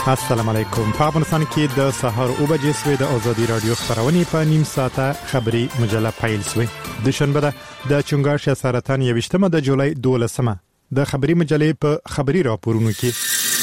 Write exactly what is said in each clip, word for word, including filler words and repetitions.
السلام علیکم. په افغانستان کې د سهار او بجې سوي د ازادي رادیو خبرونه په نیم ساعته خبري مجله پیل سوي. د شنبه د چنګاښ سرطان یوشتمه د جولای دولسمه د خبري مجلې په خبري راپورونو کې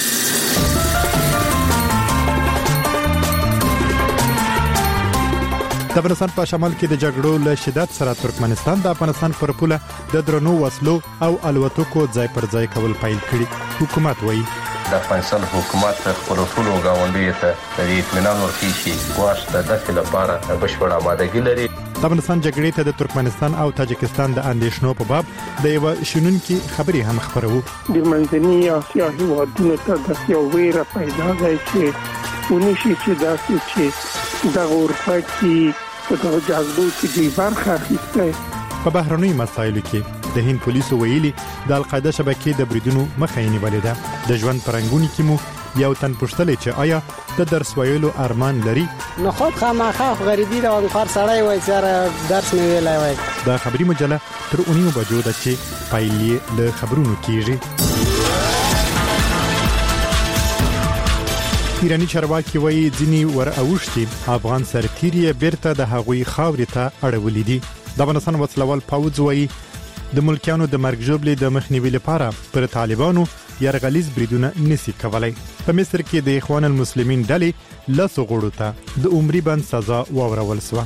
د افغانستان په شمال کې د جګړو له شدت سره ترکمنستان د افغانستان پر پوله د درنو وسلو او الوتکو ځای پر ځای کول پیل کړي. حکومت وایي د افغانستان حکومت خپل ټول غونډې ته د اطمینان ورکړي چې واسطه د داسې لپاره بشپړ آمادګي لري. د افغانستان جګړې ته د ترکمنستان او تاجکستان د اندېښنو په باب د یو شنونکي خبري هم خبرو. د منځنۍ اسیا هیوادونو ته د یو ویره پیدا دی چې ونشي چې داسې چې د اورپاکي په جذبو کې دی برخه اخیسته. په بهرنۍ مسایلو کې د هند پولیسو ویلي د القاعده شبکې د بریدونو مخه یې نیولې ده. د ژوند پرنګونی کې مو یو تن پوښتلې چې آیا د درس ویلو ارمان لري؟ نو خود خامخا غریبي دا خار سړی وای چې درس مې ویلای وای. د خبري مجله تر اونیو بجو د چې پایلې له خبرونو کیږي. ایرانی چارواکي وایي ځینی ور اوښتي افغان سرتیری بیرته د هغوی خاورې ته اړولې دي. د افغانستان وسلوال پوځ وایي د ملکیانو د مرګ ژوبلې د مخنیوي لپاره پر طالبانو یرغلیز بریدونه نسی کولای. په مصر کې د اخوان المسلمین ډلې لاسو غړو ته د عمرې بند سزا واورول شوه.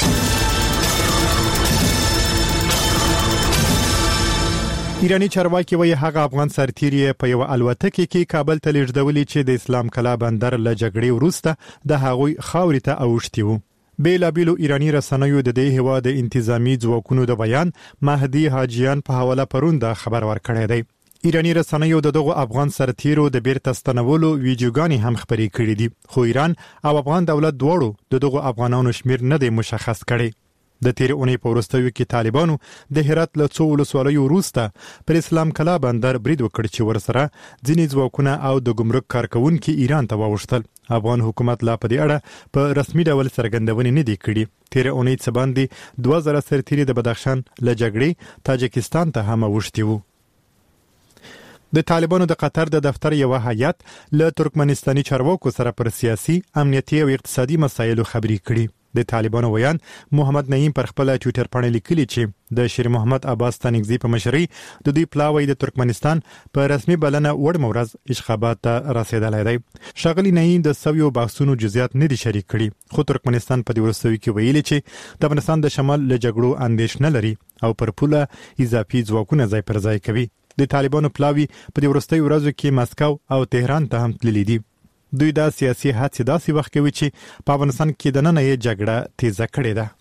ایرانی چارواکي وایي هغه افغان سرتیری په یو الوتکه کې کابل ته لیږدولې چې د اسلام کلا بندر له جګړې وروسته د هغوی خاورې ته اوښتي وو. بیلابیلو ایرانی رسنیو د دې هیواد د انتظامی ځواکونو د بیان مهدی حاجیان په حواله پروند خبر ورکړی دی. ایرانی رسنیو د دغه افغان سرتیرو د بیرته ستنولو ویډیوګانې هم خبرې کړې دي، خو ایران او افغان دولت دواړو د دغه افغانانو شمیر نه دی مشخص کړی. د تیر اونۍ په وروستیو کې طالبانو د هرات له څو ولسوالیو وروسته پر اسلام کلا بندر برید وکړ چې ورسره ځینې ځواکونه او د ګمرک کارکونکو ایران ته واوښتل. افغان حکومت لا په دې اړه په رسمي ډول څرګندونې نه دي کړې. تیر اونۍ څه باندې دوه زره سرتیري د بدخشان له جګړې تاجکستان ته هم اوښتي وو. د طالبانو د قطر د دفتر یو هیئت له ترکمنستاني چارواکو سره پر سیاسي، امنیتي او اقتصادي مسایلو خبرې کړي. د طالبانو ویان محمد نعیم پر خپل ټوئیټر باندې لیکلي چې د شیر محمد عباس تنگزی په مشرۍ د دوی پلاوی د ترکمنستان په رسمي بلنه وړ مورز اشخابات ته رسیدلی دی. ښاغلي نعیم د سویو بحثونو جزئیات نه دي شریک کړي، خو ترکمنستان په دې وروستیو کې ویلي چې د افغانستان د شمال له جګړو اندېښنه لري او پر پوله اضافي ځواکونه ځای پر ځای کوي. د طالبانو پلاوی په دې وروستیو ورځو کې مسکو او تهران ته هم تللي دي. دوی دا سیاسي هڅې داسې وخت کوي چې په افغانستان کې د نن یې جګړه تیزه کړې ده.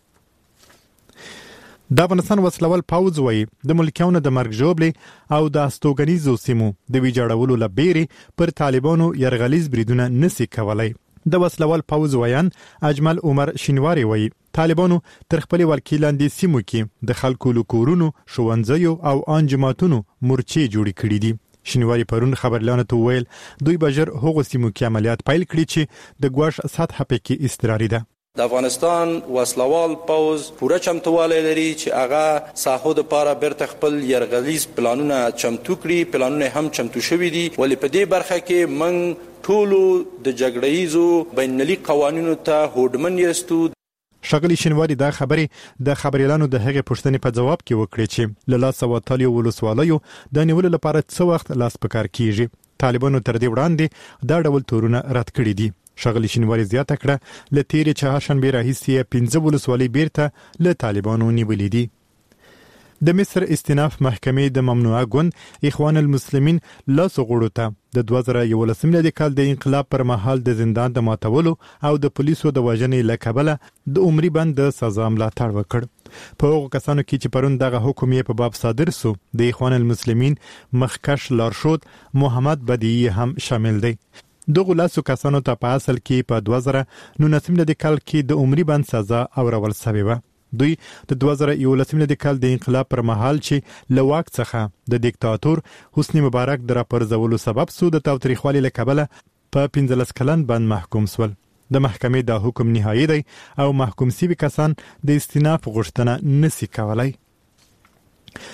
د افغانستان وسلوال پوځ وایي د ملکیانو د مرګ ژوبلې او د استوګنیزو سیمو د ویجاړولو لپاره پر طالبانو یرغلیز بریدونه نسی کولای. د وسلوال پوځ ویان اجمل عمر شینواری وایي طالبانو تر خپل ولکې لاندې سیمو کې د خلکو لکورونو، ښوونځیو او انجماتونو مورچې جوړې کړې دي. شینواری پرون خبرلانو ته ویل دوی بجر هغو سیمو کې عملیات پیل کړي چې د ګواښ سطح پکې استراري ده. د افغانستان وسلوال پوز پوره چمتوالی لري چې هغه ساحو د پاره بیرته خپل یرغلیز پلانونه چمتو کړي. پلانونه هم چمتو شوي دي، ولی په دې برخه کې موږ ټولو د جګړهیزو بینالمللي قوانینو ته هوډمن یاستو. ښاغلي شینواری دا خبرې د خبريالانو د هغې پوښتنې په جواب کې وکړې چې له لاسه وتلیو ولسوالیو د نیولو لپاره څه وخت لاس په کار کیږي. طالبانو تر دې وړاندې دا ډول تورونه رد کړي دي. ښاغلي شینواری زیاته کړه له تیرې چهارشنبې راهیسې پنځه ولسوالۍ بیرته له طالبانو نیولې دي. د مصر استیناف محکمې د ممنوعه ګوند اخوان المسلمین لاسو غړو ته د دوه زره یولسم کال د انقلاب پر مهال د زندان د ماتولو او د پولیسو د وژنې له کبله د عمرې بند د سزا ملاتړ وکړ. په هغو کسانو کې چې پرون دغه حکم یې په باب صادر سو د اخوان المسلمین مخکش لارښود محمد بدیعي هم شامل دی. دغه لاسو کسانو ته په اصل کې په دوه زره نولسم کال کې د عمرې بند سزا اورول شوې وه. دوی د دوه زره یولسم کال د انقلاب پر مهال چې له واک څخه د دیکتاتور حسنی مبارک د راپرځولو سبب سو د تاوتریخوالي له کبله په پنځلس کلن بند محکوم سول. د محکمې دا حکم نهایی دی او محکوم شوي کسان د استیناف غوښتنه نسی کولای.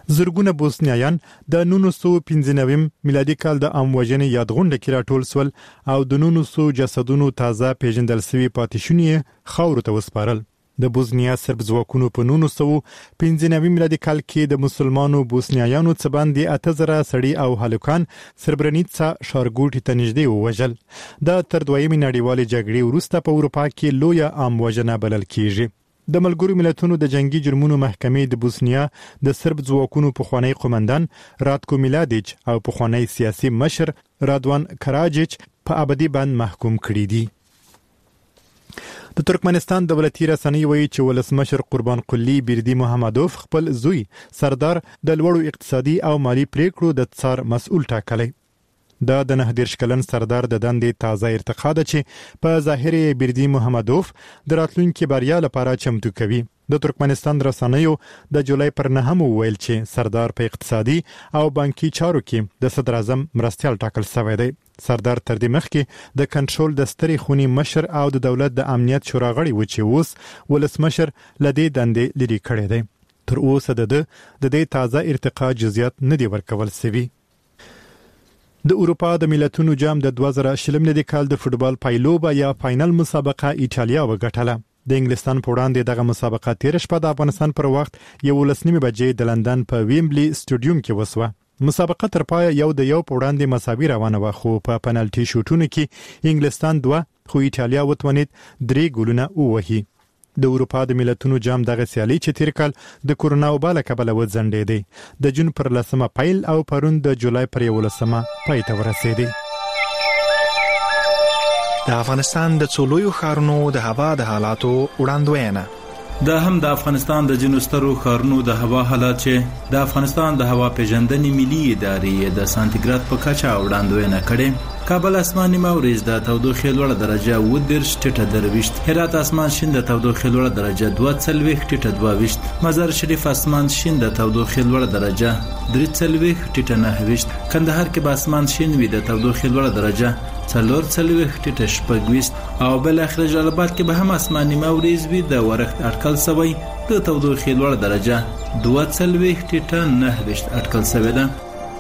زرګونه بوسنیایان د نولس سوه پنځه نوي میلادي کال د عام وژنې یادغونډه کې راټول سول او د نولس سوه جسدونو تازه پیژندل شوي پاتې شونې خاورو ته وسپارل. د بوسنیا سرب ځواکونو په نولس سوه پنځه نوي میلادي کال کې د مسلمانو بوسنیایانو څخه باندې اته زره سړي او هلکان سربرنیتسا ښارګوټي ته نږدې ووژل. دا تر دویمې نړیوالې جګړې وروسته په اروپا کې لویه عام وژنه بلل کیږي. د ملګرو ملتونو د جنگي جرمونو محکمې د بوسنیا د سرب ځواکونو پخوانی قومندان راتکو میلادیچ او پخوانی سیاسي مشر رادوان کراجیچ په ابدي بند محکوم کړي دي. د ترکمنستان دولتي رسنۍ وایي چې ولسمشر قربان قلی بیردی محمدوف خپل زوی سردار د لوړو اقتصادي او مالی پریکړو د څار مسؤل ټاکلی. دا د نه دیرش کلن سردار د دندې تازه ارتقا ده چې په ظاهر بیردی محمدوف د راتلونکي بریا لپاره چمتو کوي. د ترکمنستان رسنیو د جولای پر نهم وویل چې سردار په اقتصادي او بانکي چارو کې د صدر اعظم مرستیال ټاکل شوی دی. سردار تر دې مخکې د کنټرول د سترې خونی مشر او د دولت د امنیت شورا غړی و چې اوس ولسمشر لدې دندې لري کړی دی. تر اوسه د د دې تازه ارتقا جزئیات نه دی ورکول شوی. د اروپا د ملتونو جام د دوه زره شل میلادي کال د فوتبال پایلوبه یا فاینل مسابقه ایټالیا وګټله. د انګلستان په وړاندې دغه مسابقه تیر شپه د افغانستان پر وخت یولس نیمه بجې د لندن په ویمبلی سټاډیوم کې وسوه. مسابقه تر پای یو د یو په وړاندې مساوي روانه و خو په پنالټي شوټونو کې انګلستان دوه خو ایټالیا وتوانید درې ګولونه ووهي. د اروپا د ملتونو جام دغه سیالي چې تیر کال د کورونا وبا له کبله وځنډېدې د جون پر لسمه پیل او پرون د جولای پر یولسمه پای ته ورسېدې. د افغانستان د څلورو ښارونو د هوا د حالاتو وړاندوینه. دا هم د افغانستان د جنو سترو ښارونو د هوا حالات چې د افغانستان د هوا پیژندنې ملي ادارې د سانتیګراد په کچه وړاندوینه کړې. کابل اسمان نیمه ورځ د تودوخې لوړه درجه اووه دېرش ټیټه درویشت، هرات اسمان شین د تودوخې لوړه درجه دوه څلوېښت ټیټه دوه ویشت، مزار شریف اسمان شین د تودوخې لوړه درجه درې څلوېښت ټیټه نهه ویشت، کندهار کې به اسمان شین وي د تودوخې لوړه درجه څلور څلوېښت ټیټه شپږ ویشت، او بل اخر جلال آباد کې به هم اسمان نیمه ورځ وي د ورښت اټکل شوی د تودوخې لوړه درجه دوه څلوېښت ټیټه نهه ویشت اټکل شوی ده.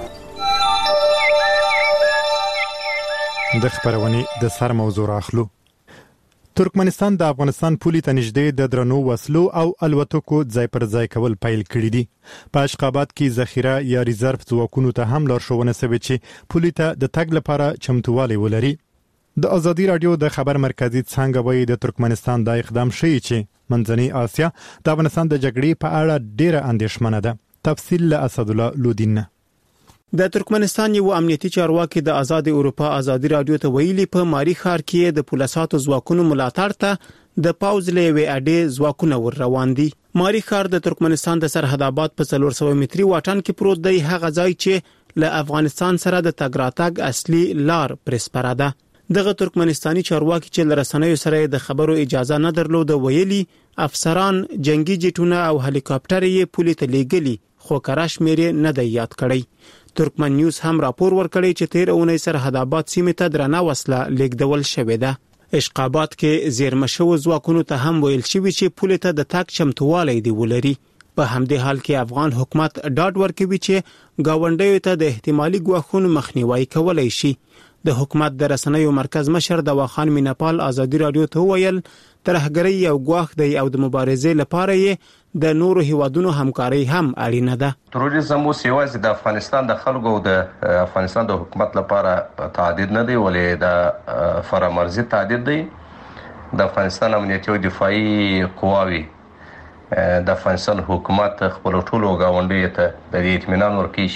د خبرونې د سر موضوع راخلو. ترکمنستان د افغانستان پولې ته نږدې د درنو وسلو او الوتکو ځای پر ځای کول پیل کړی دي. په اشقاباد کې ذخیره یا ریزرف ځواکونو ته هم لارښوونه شوې چې پولې ته د تګ لپاره چمتووالی ولري. د ازادي رادیو د خبر مرکزی څنګه وایي د ترکمنستان د اقدام ښیي چې منځنۍ آسیا د افغانستان د جګړې په اړه ډیره اندېښمنه ده. تفصیل له اسد الله لودین. د ترکمنستان یو امنیتي چارواکي د آزاد اروپا ازادي رادیو ته ویلي په ماری ښار کې د پولیساتو ځواکونو ملاتړ ته د پاوز لوي اډې ځواکونه ور روان دي. ماری ښار د ترکمنستان د سرحد آباد په څلور سوه متري واټن کې پروت دی، هغه ځای چې له افغانستان سره د تګ راتګ اصلي لار پرسپره ده. دغه ترکمنستاني چارواکي چې لرسنیو سره د خبرو اجازه نه درلوده ویلي افسران جنگي جټونه او هلیکاپټر یې پولې ته لیږلي خو کراش مېرې نه دی یاد کړی. ترکمن نیوز هم راپور ورکړی چې تیر اونۍ سرحد آباد سیمه ته درنه وسله لیږدول شوې ده. اشقابات کې زیرمه شوو ځواکونو ته هم ویل شوی چې پولې ته د تګ چمتووالی دی ولري. په همدې حال کې افغان حکومت ډاډ ورکوي چې گاونډیو ته د احتمالي ګواښونو مخنیوي کولای شي. د حکومت د رسنیو مرکز مشر دواخان مینپال ازادي رادیو ته ویل ترهګرۍ یو ګواښ دی او د مبارزې لپاره یې د نورو هیوادونو همکاري هم اړینه ده. تروریزم اوس یوازې د افغانستان د خلکو او د افغانستان د حکومت لپاره تعدید نه دی ولې د فرامرزي تعدید دی. د افغانستان امنیتي او دفاعي قواوي د افغانستان حکومت خپل ټولو گاونډیو ته د اطمینان ورکړي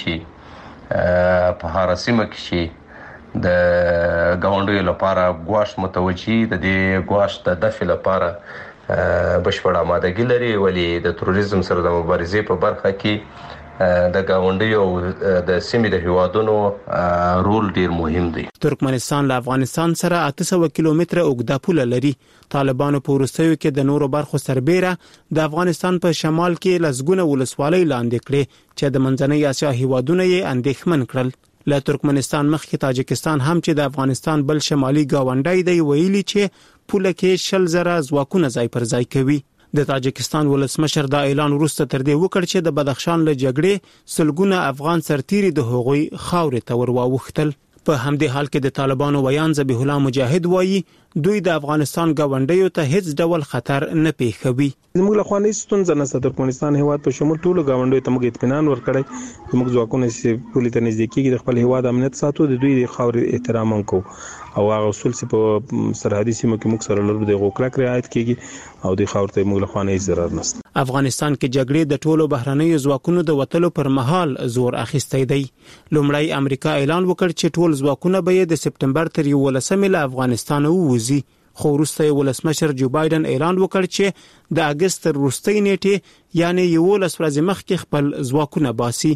شي په هر سیمه کې شي د گاونډیو لپاره ګواښ متوجي د دې ګواښ د دفع لپاره بشپړه آمادګي لري ولې د تروریزم سره د مبارزې په برخه کې د گاونډیو د سیمې د هیوادونو رول ډیر مهم دی. ترکمنستان له افغانستان سره اته سوه کیلومتره اوږده پوله لري. طالبانو په وروستیو کې د نورو برخو سربېره د افغانستان په شمال کې لسګونه ولسوالۍ لاندې کړې چې د منځنۍ اسیا هیوادونه یې اندېښمن کړل. له ترکمنستان مخکې تاجکستان هم چې د افغانستان بل شمالي گاونډی دی ویلي چې پوله کې شل زره ځواکونه ځای پر ځای کوي. د تاجکستان ولسمشر دا اعلان وروسته تر دې وکړ چې د بدخشان له جګړې سلګونه افغان سرتیري د هغوی خاورې ته ورواوښتل. په همدې حال کې د طالبانو ویان ذبیح الله مجاهد وایي دوی د افغانستان ګاونډیو ته هیڅ ډول خطر نه پیښوي. زموږ له خوانې ستونزه نشته. ترکمنستان هیواد په شمول ټولو ګاونډیو ته موږ اطمینان ورکړی. زموږ ځواکونه چې پولیس ته نږدې کېږي د خپل هیواد امنیت ساتو، د دوی د خاورې احترام وکړو او هغه اصول چې په سرحدي سیمو کې موږ سره لرو د غوکړک رعایت کیږي او د خاورې ته موږ له خوانې ضرر نشته. افغانستان کې جګړې د ټولو بهرنیو ځواکونو د وټلو پر مهال زور اخیستی دی. لومړی امریکا اعلان وکړ چې ټول ځواکونه به د سپټمبر تر یولسمې له افغانستان ووځي، خو وروسته ولسمشر جو بایدن اعلان وکړ چې د اگست تر وروستۍ نیټې یعنی یولس ورځې مخکې خپل ځواکونه باسي.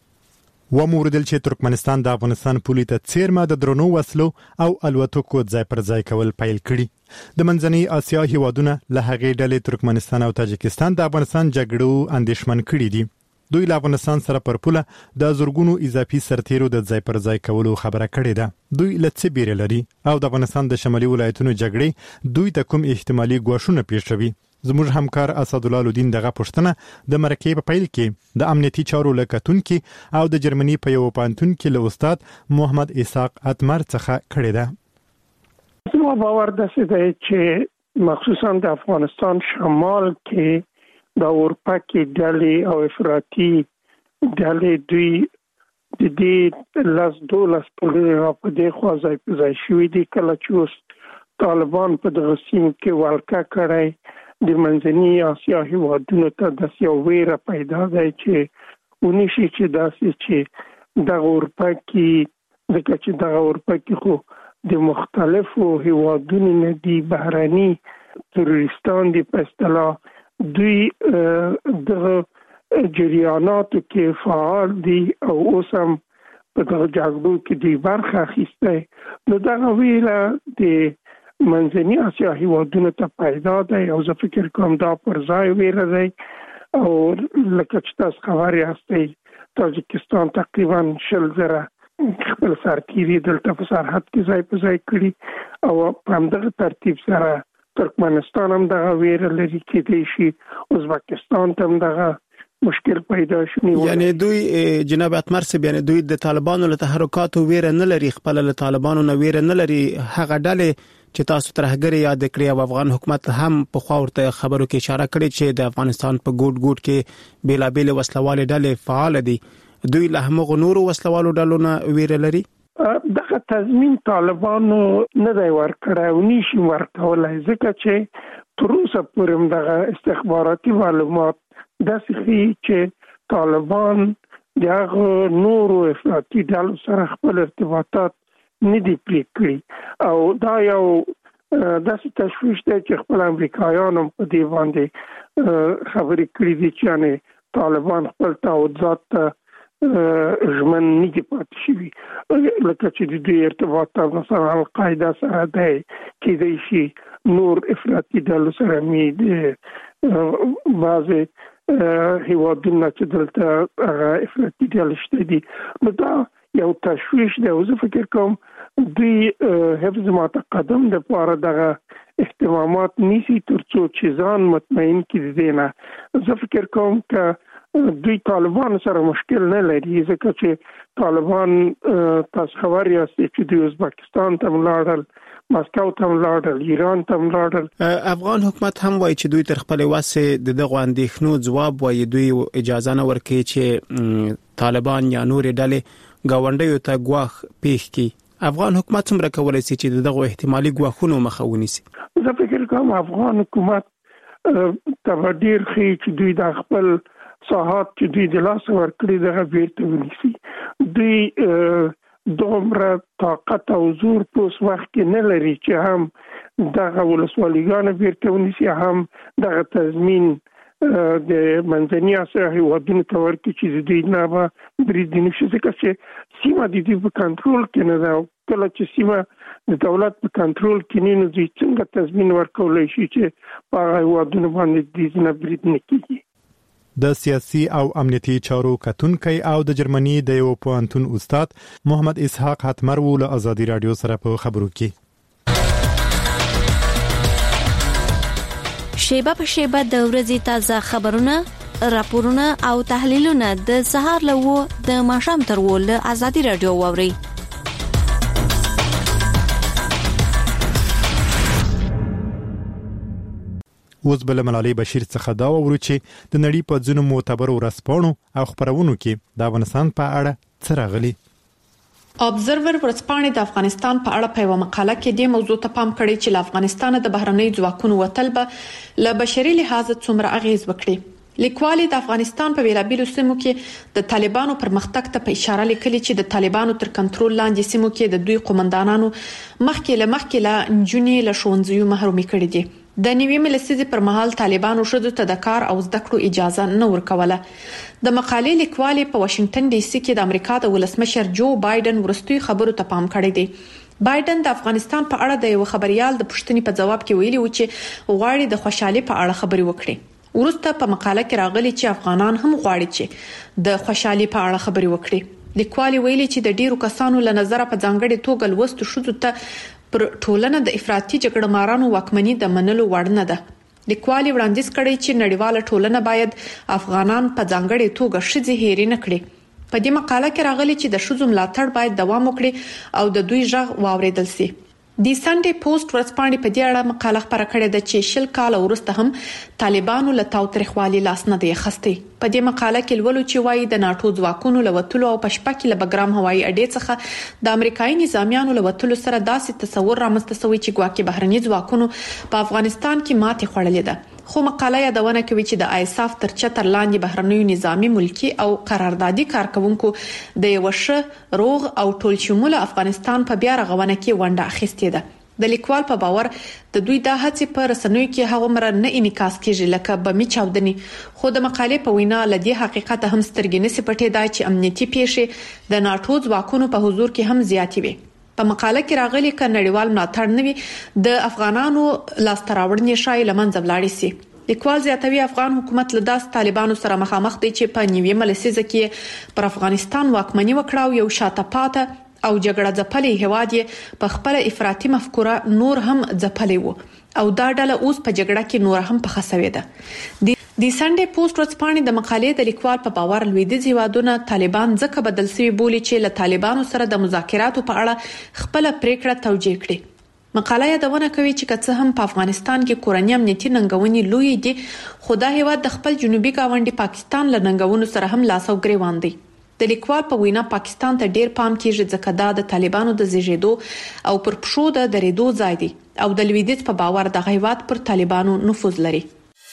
و موردل چې ترکمنستان د افغانستان پولې ته څیرمه د درنو وسلو او الوتکو ځای پر ځای کول پیل کړي. د منځنۍ اسیا هیوادونه له هغې ډلې ترکمنستان او تاجکستان د افغانستان جګړو اندېښمن کړي دي. دوی له افغانستان سره پر پوله د زورګونو اضافي سرتیرو د ځای پر ځای کولو خبره کړې ده. دوی له څه بیره لري او د افغانستان د شمالي ولایتونو جګړې دوی ته کوم احتمالي ګواښونه پیښوي؟ زموږ همکار اسدالله الدین دغه پوښتنه د مرکې په پیل کې د امنیتي چارو لکتونکي او د جرمني په یو پانتون کې له استاد محمد اسحاق اتمر څخه کړې ده. زما باور داسې دی چې مخصوصا د افغانستان شمال کې د اروپا کې ډلې او افراطي ډلې دوی د دې لاس دولس په په دې خوا ځای په ځای شوي دي. کله چې اوس طالبان په دغه سیمه کې والکه کړی د منځنۍ اسیا هیوادونو ته داسې یو ویره پیدا دی چې ونشي چې داسې چې دغه اروپا کې ځکه چې دغه اروپا کې خو د مختلفو هیوادونو نه دي بهرني تروریستان دي په اصطلاح دوی د جریاناتو کې فعال دي او اوس هم په دغه جګړو کې دوی برخه اخیستی. نو دغه ویره د منځنۍ اسیا هیوادونو ته پیدا دی او زه فکر کوم دا پر ځای ویره دی. او لکه چې تاسو خبر یاستئ تاجکستان تقریبا شل زره خپل سرتیري دلته په سرحد کې ځای په ځای کړي او په همدغه ترتیب سره ترکمنستان هم دغه ویره لري کېدای شي ازبکستان ته هم دغه مشکل پیدا شي. یعنی دوی جناب اتمر صاحب یعنی دوی د طالبانو له تحرکاتو ویره نه لري، خپل له طالبانو نه ویره نه لري. هغه ډلې چې تاسو ترهګری یاد کړی او افغان حکومت هم په خوا ورته خبرو کې اشاره کړې چې د افغانستان په ګوټ ګوټ کې بیلابېل وسلوال ډلې فعال دي، دوی له همغه نورو وسلوالو ډلو نه ویره لري. دغه تضمین طالبانو نه دی ورکړی او نشي ورکولای ځکه چې تر اوسه پورې دغه استخباراتي معلومات داسې ښیي چې طالبان د هغه نورو افراطي ډلو سره خپل ارتباطات نه دي پرې کړي او دا یو داسې تشویش دی چې خپل امریکایان هم په دې باندې خبرې کړي دي چې یعنې طالبان خپل تعهدات ته ژمن نه دي پاتې شوي. لکه چې د دوی ارتباطات مثلا القاعده سره دی، کېدای شي نور افراطي ډلو سره مې د بعضې هیوادونه چې دلته هغه افراطي ډلې شته دي. نو دا یو تشویش دی او زه فکر کوم دوی حفظ متقدم دپاره دغه اهتمامات نیسي تر څو چې ځان مطمئن کړي دی نه. زه فکر کوم که دوی طالبان سره مشکل نه لري ځکه چې طالبان تاسو خبر یاست چې دوی ازبکستان ته ولاړل، مسکو ته ولاړل، ایران ته ولاړل. افغان حکومت هم وایي چې دوی تر خپل وسه د دغه اندېښنو ځواب وایي، دوی اجازه نه ورکوي چې طالبان یا نور ډلې ګاونډیو ته ګواښ پیښ کړي. افغان حکومت څومره کولی شي چې دغه احتمالي ګواښونو مخه ونیسي؟ زه فکر کوم افغان حکومت ته ډیر ښه چې دوی د خپل ساحات چې دوی د لاس ورکړي دغه بیرته ونیسي. دوی دومره طاقت او زور په اوس وخت کې نه لري چې هم دغه ولسوالیګانې بیرته ونیسي، هم دغه تضمین د منځنۍ اسیا هیوادونو ته ورکړي چې د دوی نه به برید نشي ځکه چې سیمه د دوی په کنټرول کې نه ده. کله چې سیمه د دولت په کنټرول کې نه نو دوی څنګه تضمین ورکولی شي چې په هغه هیوادونو باندې د دوی نه برید نه کېږي. د سیاسي او امنیتي چارو کتونکی او د جرمني د یو پوهنتون استاد محمد اسحاق اتمر له ازادي رادیو سره په خبرو کې. شیبه په شیبه د ورځې تازه خبرونه، راپورونه او تحلیلونه د سهار له و د ماښام تر و له آزادي رادیو واوري. اوس بل ملالۍ بشیر څخه دا وورو چې د نړۍ په ځینو معتبرو ورځپاڼو او خبرونو کې د افغانستان په اړه څه راغلي. ابزرور ورځپاڼې د افغانستان په اړه په یوه مقاله کې د موضوع ته پام کړی چې له افغانستان د بهرنۍ ځواکونو وتل به له بشري لحاظ څومره اغیز وکړي. لیکوالي د افغانستان په بیلابیلو سیمو کې د طالبانو پرمختګ ته په اشاره لیکلي چې د طالبانو تر کنټرول لاندې سیمو کې د دوی قومندانانو مخکې له مخکې له نجونې له ښوونځیو محرومي کړي دي. د نیویمه لسیزې پر مهال طالبانو شذو ته د کار او زده کړو اجازه نه ورکوله. د مقالې لیکوالي په واشنگټن ډي سي کې د امریکا د ولسمشر جو بایدن ورستوي خبرو ته پام کړی دی. بایدن د افغانستان په اړه د یو خبريال د پوښتنې په جواب کې ویلي و چې غواړي د خوشحالي په اړه خبري وکړي. ورسته په مقاله کې راغلي چې افغانان هم غواړي چې د خوشحالي په اړه خبري وکړي. لیکوالي ویلي چې د ډیرو کسانو له نظر په ځانګړي توګه لوستو شذو ته پر ټولنه د افراطي جګړه مارانو واکمنۍ د منلو وړ نه ده. لیکوالي وړاندیز کړی چې نړیواله ټولنه باید افغانان په ځانګړي توګه شذې هېرې نه کړي. په دې مقاله کې راغلي چې د شذو ملاتړ باید دوام وکړي او د دوی غږ واوریدل شي. د سنډي پوسټ ورځپاڼې په دې اړه مقاله خبره کړې ده چې شل کال وروسته هم طالبانو له تاوتریخوالي لاس نه دی خسته. په دې مقاله کې لولو چې وايي د ناتو ځواکونو له وټلو او پشپکې له بګرام هوایي اډې څخه د امریکایي نظامیانو له وټلو سره داسې تصور رامنځته شوی چې ګواکې بهرني ځواکونو په افغانستان کې ماتې خوړلې ده. خو مقاله یادونه کوي چې د آیساف تر چتر لاندې بهرنیو نظامی ملکی او قراردادي کارکونکو د یو ښه روغ او ټول شموله افغانستان په بیا رغونه کې ونډه اخیستې ده. د لیکوال په باور د دوی د هڅې په رسنیو کې هغه مر نه انعکاس کیږي لکه بمی چاودنی. خو د مقالې په وینا لدی حقیقت هم سترګې نه سپټې ده چې امنیتي پیښې د ناتو ځواکونو په حضور کې هم زیاتې وي. په مقاله کې راغلي ک نړیوال ملاتړ نوي د افغانانو لاستراوړنې شای لمنځه ولاړې سي. لیکوال زیاتوي افغان حکومت له داس طالبانو سره مخامخ دی چې په نیویمه لسیزه کې پر افغانستان واکمني وکړه او یو شاته پاته او جګړه ځپلې هواد یې په خپل افراطي مفکوره نور هم ځپلې وو او دا ډله اوس په جګړه کې نور هم په خسوي ده. د سنډي پوسټ ورځپاڼې د مقالې د لیکوال په باور لویدیځ هیوادونه طالبان ځکه بدل شوی بولی چې له طالبانو سره د مذاکراتو په اړه خپل پریکړه توجیه کړي. مقاله یادونه کوي چې کڅه هم په افغانستان کې کورنۍ امنیتي ننګونې لوی دي خو دا هیواد د خپل جنوبي گاونډي پاکستان له ننګونو سره هم لاس او ګریوان دی. د لیکوال په وینا پاکستان ته ډیر پام کیږي ځکه دا د طالبانو د زیږیدو او پر پښو د درېدو ځای دی او د لویدیځ په باور د غیوات پر طالبانو نفوذ لري.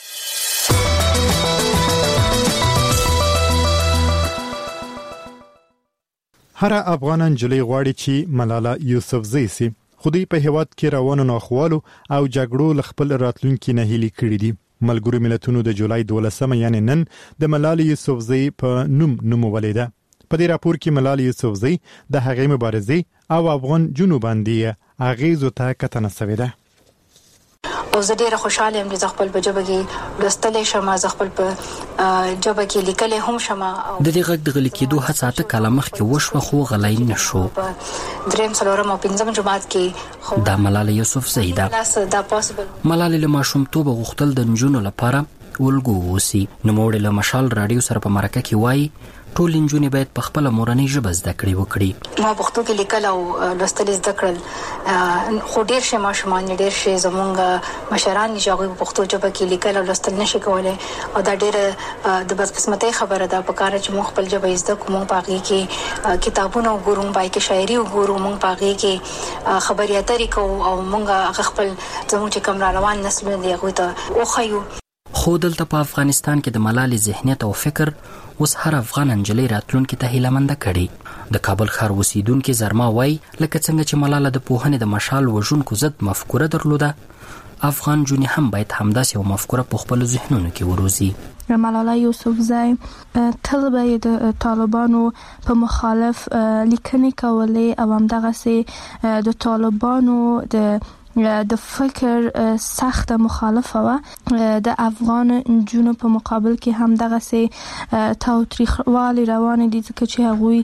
هر افغان نجلۍ غواړي چې ملاله یوسفزۍ سي. خودی په هیواد کې روانو ناخوالو او جګړو ل خپل راتلونکي نه هلي کړی دي. ملګرو ملتونو د جولای دولسمه یعنی نن د ملاله یوسفزۍ په نوم نومولې ده. په دې راپور کې ملاله یوسفزۍ د هغې مبارزې او افغان جنوب باندې اغیزو ته کتنه شوې ده. او زه ډیره خوشاله یم چې خپل په جبه کې لوستلې شم، زه خپل په جبه کې لیکلې هم شم. د دې غږ د غلي کېدو هڅه ته کله مخ کې وشو خو غلای نشو. دریم څلورم او پنځم جماعت کې د ملاله یوسفزۍ ده. ملاله له ماشومتوب غوښتل د نجونو لپاره ولګو وسی. نو موږ له مشال رادیو سره په مرکه کې وایي ټول نجونې باید په خپل مورنۍ ژبه زده کړې وکړي. ما پښتو کې لیکل او لوستل زده کړل. خو ډېر شي ماشومان ډېر شي زمونږ مشران چې هغوی په پښتو ژبه کې لیکل او لوستل نشي کولی او دا ډېره د بدقسمتۍ خبره ده. په کار چې موږ خپل ژبه زده کوو، موږ په هغې کې کتابونه وګورو، موږ په هغې کې شاعري وګورو، موږ په هغې کې خبرې اترې کوو او موږ هغه خپل زموږ چې کوم را روان نسلونه دي هغوی ته وښیو. خو دلته په افغانستان کې د ملالې ذهنیت او فکر اوس هر افغان نجلۍ راتلونکي ته هیلهمنده کړي. د کابل ښار اوسیدونکي زرما وایي لکه څنګه چې ملاله د پوهنې د مشال وژونکو ضد مفکوره درلوده، افغان جونې هم باید همداسې یو مفکوره په خپلو ذهنونو کې وروزي. ملاله یوسفزۍ تل به د طالبانو په مخالف لیکنې کولې او همدغسې د طالبانو د د فکر سخت مخالفه و د افغان جنو په مقابل کې هم دغه سي تاوتریخوالي روان دي چې هغوی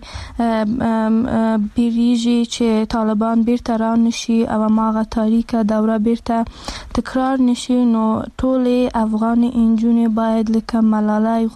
بیریږي چې طالبان بیرته را نشي او ماغه تاریخه دوره بیرته تکرار نشي. نو ټول افغان انجونې باید لکه ملالۍ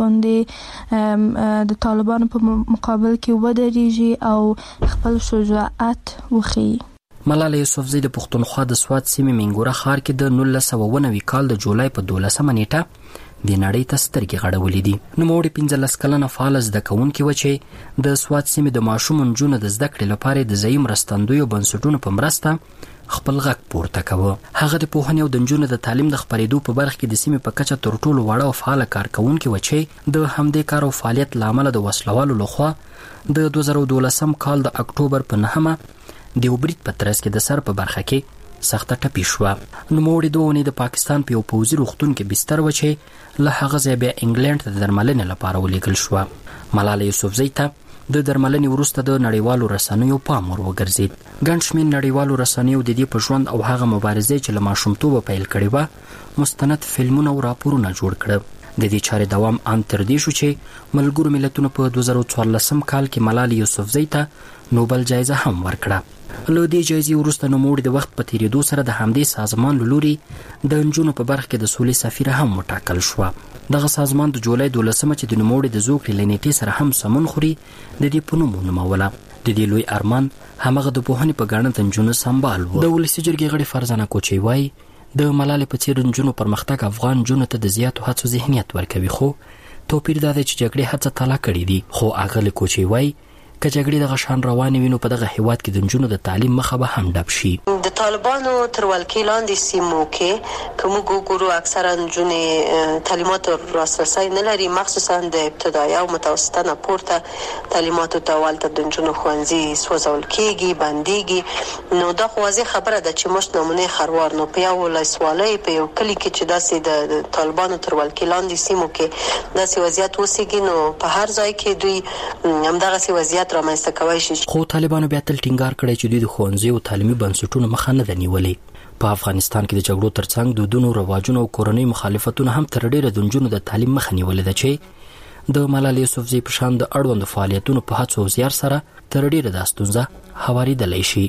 غوندې د طالبانو په مقابل کې ودرېږي او خپل شجاعت وښيي. ملالۍ یوسفزۍ د پښتونخوا د سوات سیمې منګوره ښار کې د نولس سوه اووه نوي کال د جولای په دولسمه نیټه د نړۍ ته سترګې غړولې دي. نوموړې پنځلس کلنه فعاله زده کوونکې وه چې د سوات سیمې د ماشوم نجونو د زده کړې لپاره د ځایي مرستندویو بنسټونو په مرسته خپل غږ پورته کوه. هغه د پوهنې او د نجونو د تعلیم د خپرېدو په برخه کې د سیمې په کچه تر ټولو وړه او فعاله کارکوونکې وه چې د همدې کار او فعالیت له امله د وسلوالو لخوا د دوه زره دولسم کال د اکتوبر په نهمه د یو برید په ترڅ کې د سر په برخه کې سخته ټپي شوه. نوموړې دوه اونۍ د پاکستان په یو پوځي روغتون کې بستر وه چې له هغه ځایه بیا انګلینډ ته د درملنې لپاره ولېږل شوه. ملالۍ یوسفزۍ ته د درملنې وروسته د نړیوالو رسنیو پام ور وګرځېد. ګڼ شمېر نړیوالو رسنیو د دې په ژوند او هغه مبارزې چې له ماشومتوبه پیل کړې وه مستند فلمونه او راپورونه جوړ کړه. د دې چارې دوام ان تر دې شو چې ملګرو ملتونو په دوه زره څوارلسم کال کې ملالۍ یوسفزۍ ته نوبل جایزه هم ورکړه. له دې جایزې وروسته نوموړې د وخت په تېرېدو سره د همدې سازمان له لوري د نجونو په برخه کې د سولې سفیره هم وټاکل شوه. دغه سازمان د جولای دولسمه چې د نوموړې د زوکړې له نیټې سره هم سمون خوري د دې په نوم ونوموله. د دې لوی ارمان همغه د پوهنې په ګاڼه د نجونو سمبال و. د ولسي جرګې غړي فرزانه کوچی وایي د ملالۍ په څېر نجونو پرمختګ افغان نجونو ته د زیاتو هڅو ذهنیت ورکوي، خو توپیر دا دی چې جګړې هڅه تالا کړې دي. خو اغلې کوچی وایي که جګړې دغه شان روانې وي نو په دغه هیواد کې د نجونو د تعلیم مخه به هم ډب شي. د طالبانو تر ولکې لاندې سیمو کې که موږ وګورو اکثره نجونې تعلیماتو لاسرسی نه لري، مخصوصا د ابتدایي او متوسطه نه پورته تعلیماتو ته هلته د نجونو ښوونځي سوځول کېږي، بندېږي. نو دا خو واضح خبره ده چې موږ نمونې خروار نو په یو ولسوالۍ په یو کلي کې چې داسې د طالبانو تر ولکې لاندې سیمو کې داسې وضعیت وسیږي، نو په هر ځای کې دوی همدغسې وضعیت رامنځته کوي شي. خو طالبانو بیا تل ټینګار کړی چې دوی د ښوونځي او تعلیمي بنسټونو مخه نه ده نیولې. په افغانستان کې د جګړو ترڅنګ دودونو، رواجونو او کورنۍ مخالفتونو هم تر ډېره د نجونو د تعلیم مخه نیولې ده چې د ملالۍ یوسفزۍ په شان د اړوندو فعالیتونو په هڅو او زیار سره تر ډېره دا ستونزه هواریدلی شي.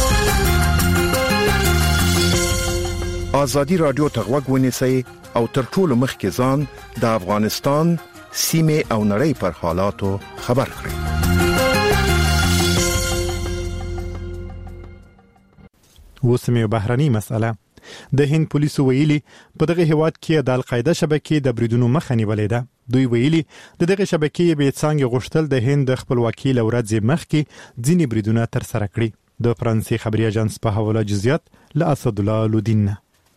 ازادي راډیو ته غوږ ونیسئ او تر ټولو مخکې ځان د افغانستان سیمې او نړۍ پر حالاتو خبر کړئ. وسمه بهرنی مسأله. د هند پولیسو ویلي په دغه هیواد کې د القاعده شبکې د بریدونو مخه نیولې ده. دوی ویلي د دغه شبکې به څنګه غوښتل د هند د خپلواکۍ لورځ مخکې ځینې بریدونه تر سره کړي. د فرانسې خبري اژانس په حواله جزئیات له اسد الله لودین.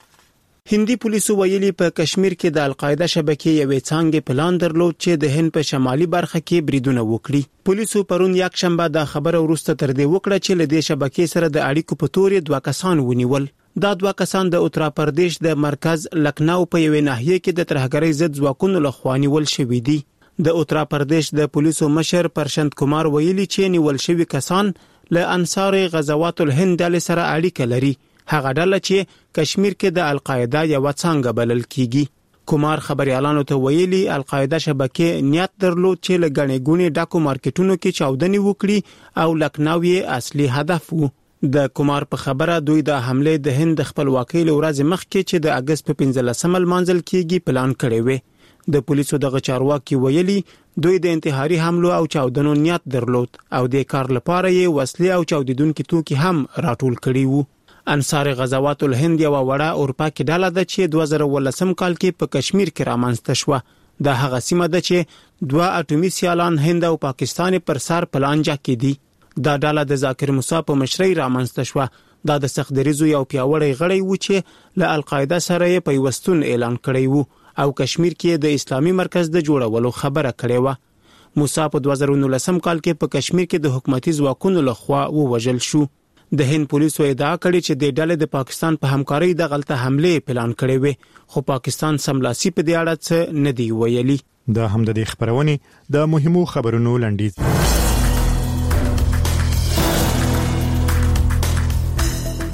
هندي پولیسو ویلي په کشمیر کې د القاعده شبکې یوې څانګې پلان درلود چې د هند په شمالي برخه کې بریدونه وکړي. پولیسو پرون یک شنبه دا خبره وروسته تر دې وکړه چې له دې شبکې سره د اړیکو په تور دوه کسان ونیول. دا دوه کسان د اتر پردیش د مرکز لکنو په یوې ناحیه کې د ترهګرۍ ضد ځواکونو لخوا نیول شوي دي. د اتر پردیش د پولیسو مشر پرشنت کمار ویلي چې نیول شوي کسان له انصار غزوات الهند ډلې سره اړیکه لري، هغه ډله چې کشمیر کې د القاعده یو څنګه بلل کیږي. کومار خبريالانو ته ویلي القاعده شبکې نیت درلود چې لګنې ګونې ډاکو مارکیټونو کې چاودنې وکړي او لکنو یې اصلي هدف وو. د کومار په خبره دوی د حمله د هند خپلواکۍ لورځ مخکې چې د اگست په پنځلسمه منځل کېږي پلان کړی وي. د پولیسو دغه چارواکي ویلي دوی د انتحاري حملو او چاودنو نیت درلود او د کار لپاره یې وسلې او چاودیدونکو توکي هم راټول کړي وو. انصار غزوات الهند یو وړه اروپا کې ډاله ده چې دوه زره ولسم کال کې په کشمیر کې رامنځته شوه. دا هغه سیمه ده چې دوه اټومي سیالان هند او پاکستان پر سر پلانجا کې دي. دا ډاله د ذاکر موسی په مشرۍ رامنځته شوه. دا د سختدریزو یو پیاوړی غړی و چې له القاعده سره یې پیوستون اعلان کړی وو او کشمیر کې د اسلامي مرکز د جوړولو خبره کړې و. موسی په دوه زره نولسم کال کې په کشمیر کې د حکومتي ځواکونو لخوا ووژل شو. د هند پولیسو ادعا کړې چې د ډلې د پاکستان په همکارۍ د غلطه حمله پلان کړې وي، خو پاکستان سملاسي په دې اړه څه نه دی ویلي. دا هم د دې خبرونه د مهمو خبرونو لنډیز.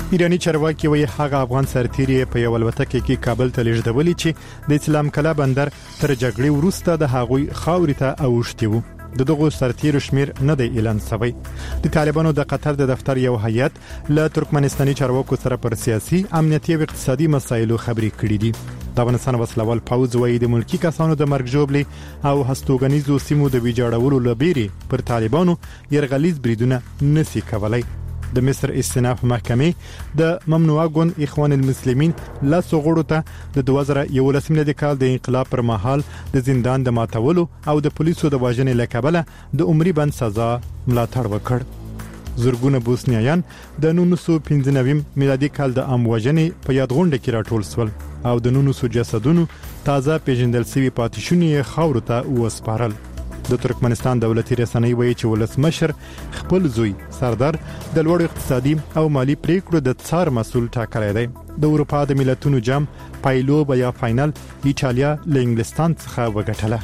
ایرانی چارواکي وایي هغه افغان سرتیري په یو الوتکه کې کابل ته لیږدولې چې د اسلام کلا بندر تر جګړې وروسته د هغوی خاورې ته اوښتي وو. د دغو سرتیرو شمیر نه دی اعلان شوی. د طالبانو د قطر د دفتر یو هیئت له ترکمنستاني چارواکو سره پر سیاسي، امنیتي او اقتصادي مسایلو خبرې کړې دي. د افغانستان وسلوال پوځ وایي د ملکی کسانو د مرګ ژوبلې او هستوګنیزو سیمو د ویجاړولو لبیري پر طالبانو يرغلیز بریدونه نسی کولای. د مصر استئناف محکمې د ممنوعه ګوند اخوان المسلمین لا سغړو ته د دوه زره یولس میلادي کال د انقلاب پر مهال د زندان د ماتولو او د پولیسو د واژنې لکبله د عمري بند سزا ملاتړ وکړ. زرګونه بوسنیایان د نولس سوه پنځه نوي میلادي کال د ام وژنې په یادغونډه کې راټول شول او د نولس سوه جسدونو تازه پیژندل شوی پاتېشونې خاورو ته وسپارل. د ترکمنستان دولتي رسنۍ وایي چې ولسمشر خپل زوی سردار د لوړ اقتصادي او مالی پریکړو د څار مسول ټاکلی دی. د اروپا د ملتونو جام پایلوب یا فائنل ایټالیا له انګلستان څخه وګټله.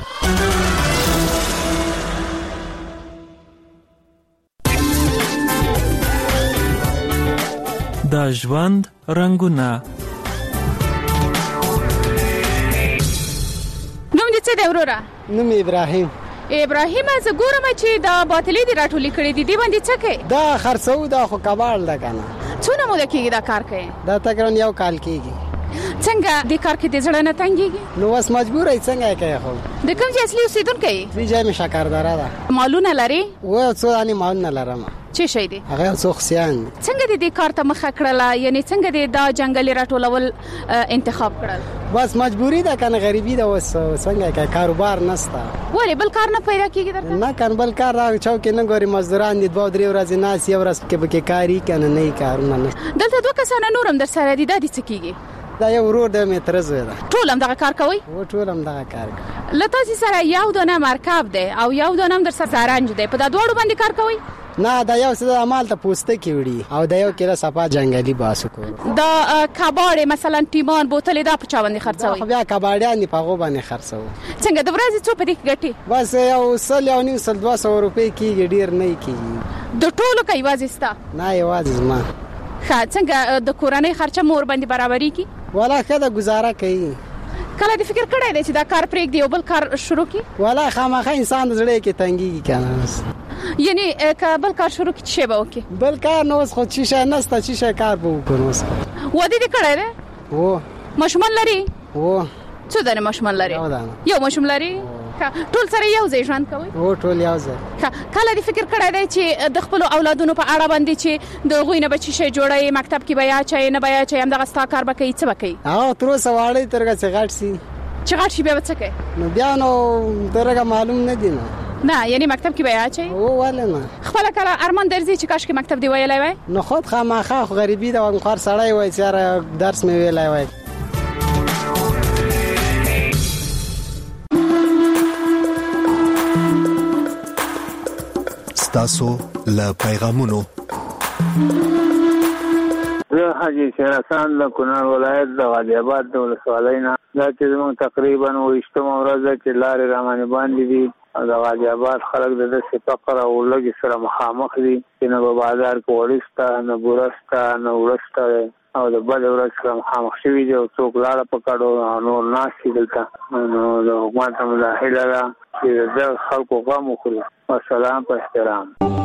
د ژوند رنگونه. نوم دې څه دی وروره؟ نوم ابراهیم. ابراهیم از ګورم چې دا باطلې دي راټولې کړې دي، دی باندې څه کوي؟ دا خرڅو دا خو کباړ ده کنه. څونه موده کېږي دا کار کوي؟ دا تقریبا یو کال کېږي. څنګه دې کار کې د زړه نه تنګيږي؟ نو وس مجبور ای څنګه کوي خو. د کوم ځای اصلي اوسیدونکو یې؟ دې ځای می شکردره ده. مالونه لري؟ و څو اني مالونه لرم. څه شي دي؟ هغه څو خسيان. څنګه دې کار ته مخه کړله؟ یعنی څنګه دې دا جنگل راټولول انتخاب کړل؟ بس مجبوری ده کنه، غریبی ده، وس څنګه کوي، کاروبار نشته. ولی بل کار نه پیدا کیږي درته؟ نه کان بل کار راو چاو کې نه ګوري، مزدوران دي دوه درې ورځې ناس یو ورځ کې به کاری کنه نه کارونه نه. دلته دوه کسان نورم در سره دي، د دې څه کیږي؟ دا یو ورور د مترز وي. ټول هم دغه کار کوي؟ و ټول هم دغه کار کوي. لته سره یو دونه مرکب ده او یو دونه در سره زرنج ده، په دا دوړو باندې کار کوي؟ نه دا یو څه د عمل ته پوسټه کې وړي او دا یو کله صفه جنگلي باسو کو. دا کباړې مثلا ټیمان بوتلې دا په چا باندې خرڅوي؟ خو بیا کباړیان په غو باندې خرڅوي. څنګه د ورځې څو په دې ګټي؟ بس یو سل یو نیم سل دوه سوه روپۍ کېږي، ډیر نه کېږي. د ټولو کوي واځي ستا؟ نه یوازې زما. ښه څنګه د کورنۍ خرچه مور باندې برابرۍ کی؟ ولا کله گزاره کوي. کله دې فکر کړی دی چې دا کار پرېږدي او بل کار شروع کی؟ ولا خامخا انسان زړه کې تنګيږي کنه. یعنی که بل کار شروع کی څه به وکي؟ بل کار نو اوس خو چې شای نسته چې شای کار به وکړو. وادي دې کړی دی؟ و ماشومان لري؟ و څو دانه ماشومان لري؟ یو ماشوم لري؟ ټول سره یو ځای ژوند کوي؟ و ټول یو ځای. کله دې فکر کړی دی چې د خپل اولادونو په اړه باندې چې د غوینه بچی شي جوړي مکتب کې بیا چي نه بیا چي هم دغه ستا کار بکې څه بکې؟ اه تر اوسه واړی ترګه چې غټ سي. چې غټ شي بیا څه کوي؟ نو بیا نو درګه معلوم نه دي. نه یعنی مکتب کې بیا چي؟ او ولا نه. خپل کله ارمان درځي چې کاش کې مکتب دی ویلای وای؟ نو خود خامخا غریبی دا وقار سړی وای چې درس مې ویلای وای. تاسو له پیغامونو زه حاجی شیر حسن له کونړ ولایت د غازی آباد د ولسوالۍ نه. دا چې زموږ تقریبا اوویشتمه ورځ ده چې لارې رامانې باندې دي او د غازی آباد خلک د داسې فقر او لږې سره مخامخ دي چې نه په بازار کې وړي شته، نه بوره شته، نه اوړه شته او د بلې ورځ سره مخامخ شوي دي او څوک لاړه په کډو او نور ناست دي دلته. نو د حکومت ته مې دا هیله ده چې د خلکو غم وخوري. والسلام په احترام.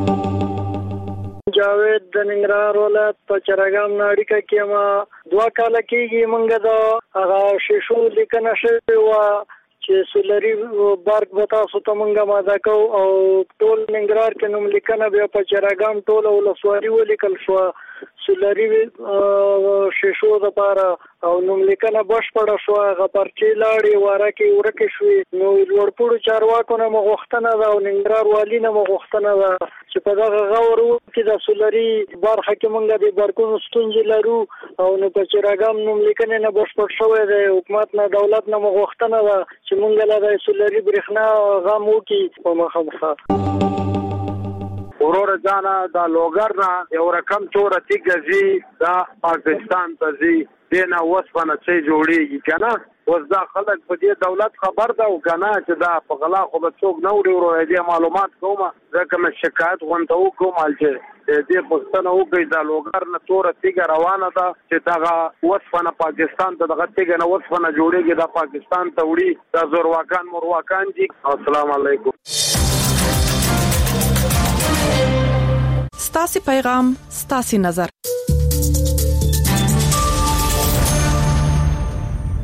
جاوید د ننګرهار ولایت په چرګام ناړیکا کې ما دوه کال کېږي مونږ د هغه شیشو لیکنه شوی و چې سولري بارک به تاسو ته مونږه ماده کو او ټول ننګرهار کې نوم لیکنه بیا په چرګام ټول ولسوالي ولیکل شو سولري شیشو د پاره او نوم لیکنه بشپړه شو. هغه پرچې لاړې واره کې ورکه شوې. نو لوړپوړو چارواکو نه مغوښتنه ده او ننګرهار والي نه مغوښتنه ده چې په دغه غور کې د سولري برخه کې مونږ د برکونو ستونزې لرو او نو په چرګام نوم لیکنه نه بشپړ شوی دی. حکومت نه دولت نه مغوښتنه ده چې مونږ له د سولري برېښنا غم وکړي په مخه مخه. ورور جانا دا لوګر نه یو رقم چور تیګزي دا پاکستان ته زی دینه وسپنه چې جوړیږي کنه. اوس دا خلک په دې دولت خبر ده او کنه چې دا په غلا خو به څوک نه وړي. ورور دې معلومات کوم ځکه مې شکایت غونډه وکوم چې دې پښتنه وګړي د لوګر نه تور تیګه روانه ده چې دغه وسفنه پاکستان ته دغه تیګه نه وسفنه جوړیږي د پاکستان ته وړي د زورواکان مرواکان دي. السلام علیکم. ستاسو پیغام ستاسو نظر.